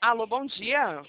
Alô, bom dia.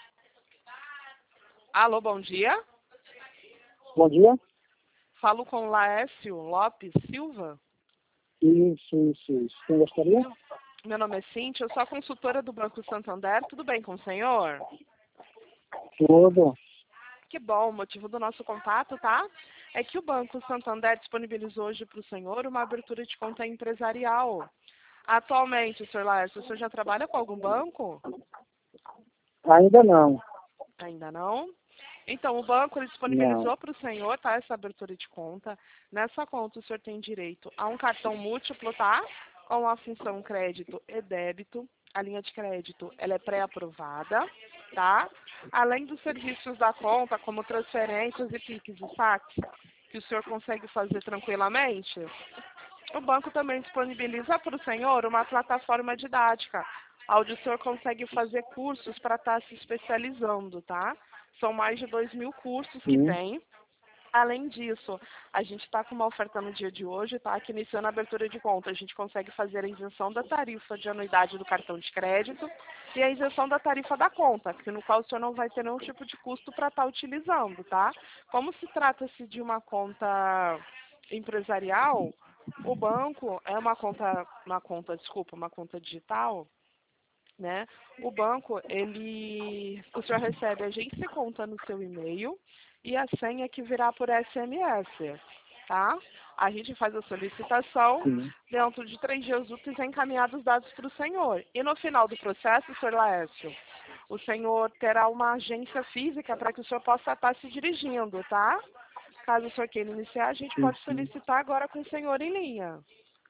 Alô, bom dia. Bom dia. Falo com Laércio Lopes Silva. Isso. Quem gostaria? Meu nome é Cíntia, eu sou a consultora do Banco Santander. Tudo bem com o senhor? Tudo. Que bom, o motivo do nosso contato, tá? É que o Banco Santander disponibilizou hoje para o senhor uma abertura de conta empresarial. Atualmente, senhor Laércio, o senhor já trabalha com algum banco? Ainda não. Ainda não? Então, o banco ele disponibilizou para o senhor, tá, essa abertura de conta. Nessa conta, o senhor tem direito a um cartão múltiplo, tá? Com a função crédito e débito. A linha de crédito, ela é pré-aprovada, tá? Além dos serviços da conta, como transferências e Pix e saques, que o senhor consegue fazer tranquilamente, o banco também disponibiliza para o senhor uma plataforma didática, onde o senhor consegue fazer cursos para estar se especializando, tá? São mais de 2.000 cursos que tem. Além disso, a gente está com uma oferta no dia de hoje, tá? Que iniciando a abertura de conta, a gente consegue fazer a isenção da tarifa de anuidade do cartão de crédito e a isenção da tarifa da conta, que no qual o senhor não vai ter nenhum tipo de custo para estar utilizando, tá? Como se trata-se de uma conta empresarial, o banco é uma conta digital, né? O banco, o senhor recebe a agência conta no seu e-mail e a senha que virá por SMS, tá? A gente faz a solicitação, Sim. dentro de 3 dias úteis é encaminhado os dados para o senhor. E no final do processo, senhor Laércio, o senhor terá uma agência física para que o senhor possa estar se dirigindo, tá? Caso o senhor queira iniciar, a gente pode Sim. solicitar agora com o senhor em linha.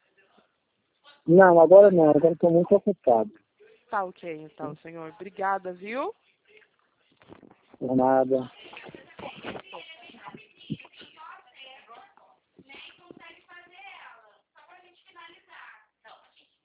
Não, agora não. Agora estou muito ocupado. Tá ok, então, senhor. Obrigada, viu? Por nada.